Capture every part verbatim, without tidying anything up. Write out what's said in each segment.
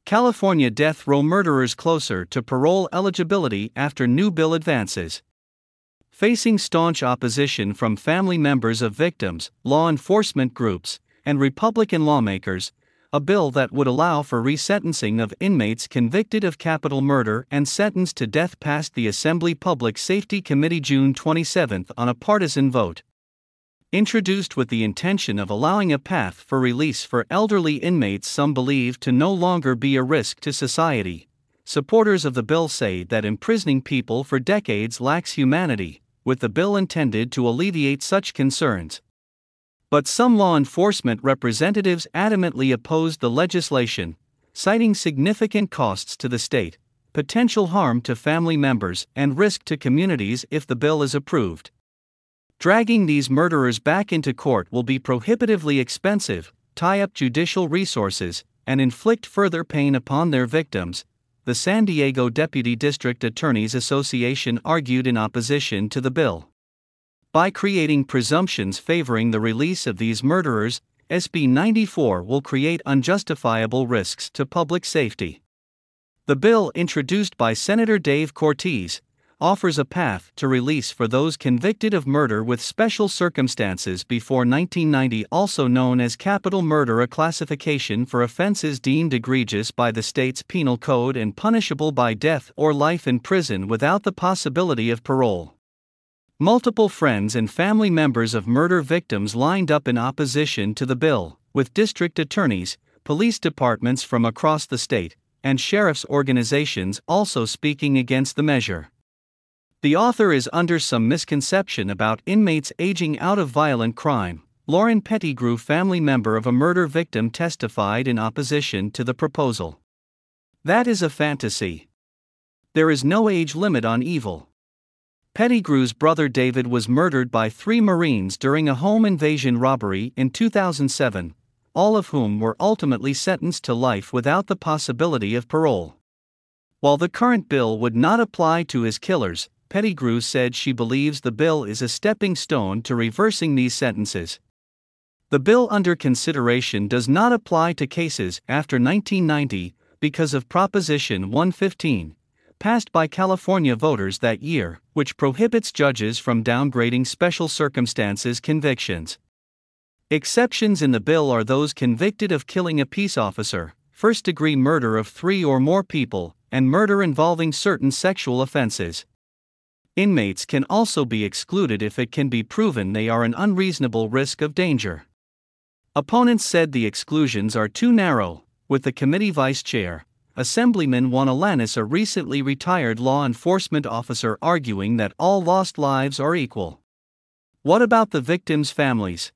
California death row murderers closer to parole eligibility after new bill advances. Facing staunch opposition from family members of victims, law enforcement groups, and Republican lawmakers, a bill that would allow for resentencing of inmates convicted of capital murder and sentenced to death passed the Assembly Public Safety Committee June twenty-seventh on a partisan vote. Introduced with the intention of allowing a path for release for elderly inmates some believe to no longer be a risk to society, supporters of the bill say that imprisoning people for decades lacks humanity, with the bill intended to alleviate such concerns. But some law enforcement representatives adamantly opposed the legislation, citing significant costs to the state, potential harm to family members, and risk to communities if the bill is approved. Dragging these murderers back into court will be prohibitively expensive, tie up judicial resources, and inflict further pain upon their victims, the San Diego Deputy District Attorneys Association argued in opposition to the bill. By creating presumptions favoring the release of these murderers, S B ninety-four will create unjustifiable risks to public safety. The bill, introduced by Senator Dave Cortez, offers a path to release for those convicted of murder with special circumstances before nineteen ninety, also known as capital murder, a classification for offenses deemed egregious by the state's penal code and punishable by death or life in prison without the possibility of parole. Multiple friends and family members of murder victims lined up in opposition to the bill, with district attorneys, police departments from across the state, and sheriff's organizations also speaking against the measure. The author is under some misconception about inmates aging out of violent crime. Lauren Pettigrew, family member of a murder victim, testified in opposition to the proposal. That is a fantasy. There is no age limit on evil. Pettigrew's brother David was murdered by three Marines during a home invasion robbery in two thousand seven, all of whom were ultimately sentenced to life without the possibility of parole. While the current bill would not apply to his killers, Pettigrew said she believes the bill is a stepping stone to reversing these sentences. The bill under consideration does not apply to cases after nineteen ninety because of Proposition one fifteen, passed by California voters that year, which prohibits judges from downgrading special circumstances convictions. Exceptions in the bill are those convicted of killing a peace officer, first-degree murder of three or more people, and murder involving certain sexual offenses. Inmates can also be excluded if it can be proven they are an unreasonable risk of danger. Opponents said the exclusions are too narrow, with the committee vice chair, Assemblyman Juan Alanis, a recently retired law enforcement officer, arguing that all lost lives are equal. What about the victims' families?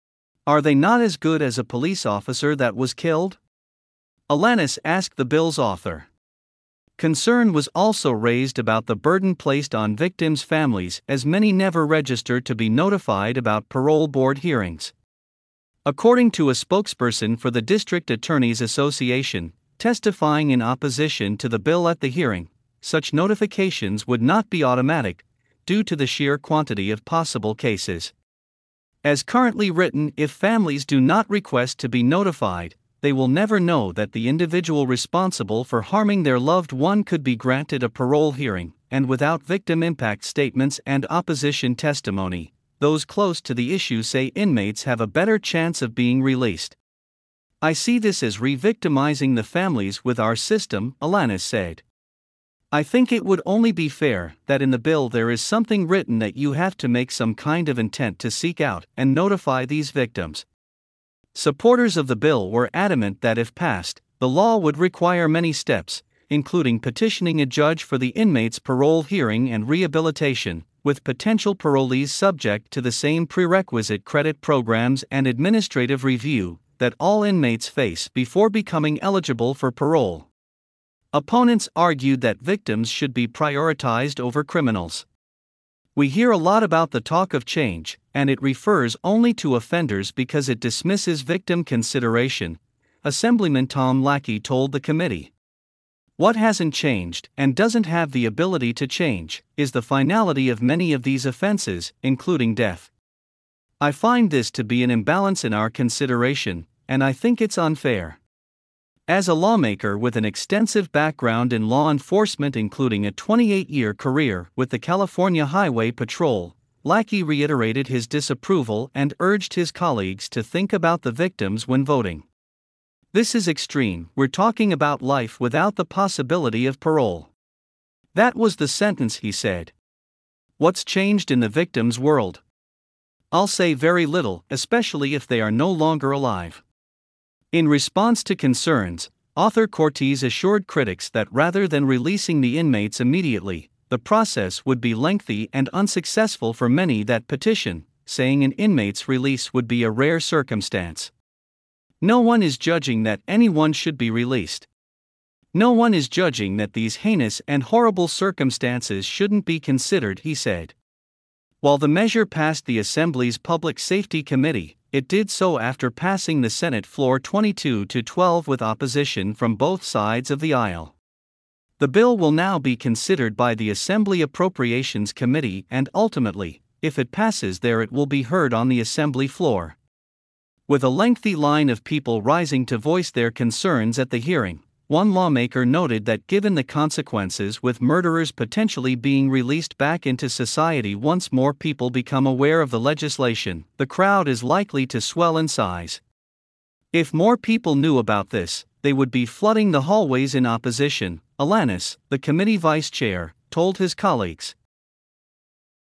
Are they not as good as a police officer that was killed? Alanis asked the bill's author. Concern was also raised about the burden placed on victims' families, as many never register to be notified about parole board hearings. According to a spokesperson for the District Attorneys Association, testifying in opposition to the bill at the hearing, such notifications would not be automatic, due to the sheer quantity of possible cases. As currently written, if families do not request to be notified, they will never know that the individual responsible for harming their loved one could be granted a parole hearing, and without victim impact statements and opposition testimony, those close to the issue say inmates have a better chance of being released. I see this as re-victimizing the families with our system, Alanis said. I think it would only be fair that in the bill there is something written that you have to make some kind of intent to seek out and notify these victims. Supporters of the bill were adamant that if passed, the law would require many steps, including petitioning a judge for the inmate's parole hearing and rehabilitation, with potential parolees subject to the same prerequisite credit programs and administrative review that all inmates face before becoming eligible for parole. Opponents argued that victims should be prioritized over criminals. We hear a lot about the talk of change, and it refers only to offenders because it dismisses victim consideration, Assemblyman Tom Lackey told the committee. What hasn't changed, and doesn't have the ability to change, is the finality of many of these offenses, including death. I find this to be an imbalance in our consideration, and I think it's unfair. As a lawmaker with an extensive background in law enforcement, including a twenty-eight year career with the California Highway Patrol, Lackey reiterated his disapproval and urged his colleagues to think about the victims when voting. "This is extreme. We're talking about life without the possibility of parole." That was the sentence, he said. What's changed in the victims' world? I'll say very little, especially if they are no longer alive. In response to concerns, author Cortese assured critics that rather than releasing the inmates immediately, the process would be lengthy and unsuccessful for many that petition, saying an inmate's release would be a rare circumstance. No one is judging that anyone should be released. No one is judging that these heinous and horrible circumstances shouldn't be considered, he said. While the measure passed the Assembly's Public Safety Committee, it did so after passing the Senate floor twenty-two to twelve with opposition from both sides of the aisle. The bill will now be considered by the Assembly Appropriations Committee and ultimately, if it passes there, it will be heard on the Assembly floor. With a lengthy line of people rising to voice their concerns at the hearing, one lawmaker noted that given the consequences with murderers potentially being released back into society once more people become aware of the legislation, the crowd is likely to swell in size. If more people knew about this, they would be flooding the hallways in opposition, Alanis, the committee vice chair, told his colleagues.